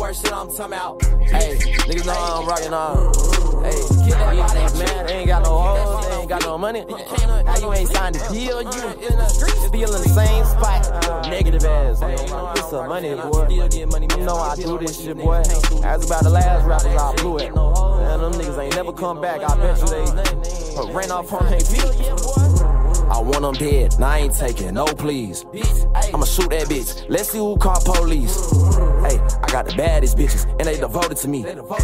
worst shit I'm talking about. Hey, niggas know I'm rockin' on. Hey, get that body, man. They ain't got no hoes, they ain't got no money. How you ain't signed a deal? You in the streets, still in the same spot. Negative ass, man. Get some money, boy. You know I do this shit, boy. Ask about the last rappers I blew it. Man, them niggas ain't never come back. I bet you they ran off on their feet. I want them dead, now I ain't taking no please. I'ma shoot that bitch, let's see who call police. Hey, I got the baddest bitches, and they devoted to me.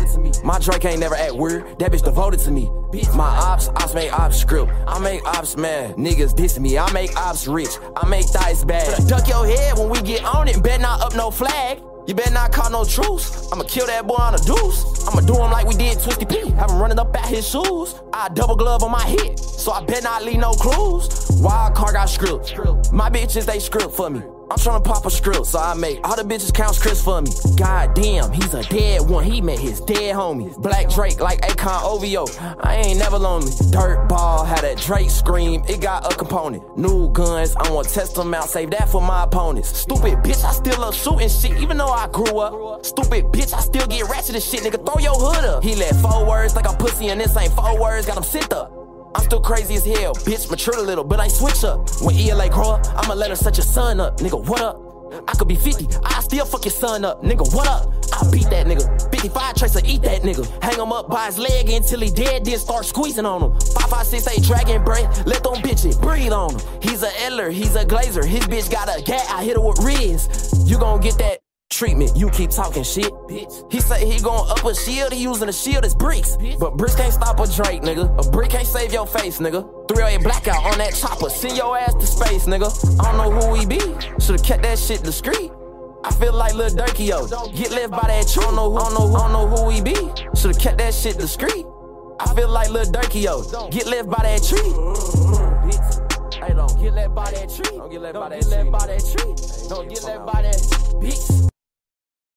My Drake ain't never act weird, that bitch devoted to me. My ops make ops script, I make ops mad. Niggas diss me, I make ops rich, I make dice bad. Duck your head when we get on it, bet not up no flag. You better not call no truce. I'ma kill that boy on a deuce. I'ma do him like we did Twisty P. Have him running up at his shoes. I double glove on my hit, so I better not leave no clues. Wild car got script. My bitches, they script for me. I'm tryna pop a script, so I make all the bitches count scripts for me. God damn, he's a dead one. He met his dead homies. Black Drake like Akon OVO. I ain't never lonely. Dirt ball had that Drake scream. It got a component. New guns, I wanna test them out. Save that for my opponents. Stupid bitch, I still love shooting shit, even though I grew up. Stupid bitch, I still get ratchet as shit. Nigga, throw your hood up. He let 4 words like I'm pussy, and this ain't 4 words. Got him sent up. I'm still crazy as hell, bitch, matured a little, but I switch up. When ELA grow up, I'ma let her set your son up. Nigga, what up? I could be 50, I still fuck your son up. Nigga, what up? I beat that nigga. 55 Tracer, eat that nigga. Hang him up by his leg until he dead, then start squeezing on him. 5.56 dragon breath, let them bitches breathe on him. He's a Edler, he's a Glazer. His bitch got a gat, I hit her with Riz. You gon' get that treatment, you keep talking shit, bitch. He say he gon' up a shield, he using a shield as bricks. But bricks can't stop a Drake, nigga. A brick can't save your face, nigga. 308 blackout on that chopper, send your ass to space, nigga. I don't know who he be, should've kept that shit discreet. I feel like Lil Durky, yo. Get left by that tree. I don't know who he be, should've kept that shit discreet. I feel like Lil Durky, yo. Get left by that tree. Hey, don't get left by that tree. Don't get left by that tree. Don't get left by that bitch.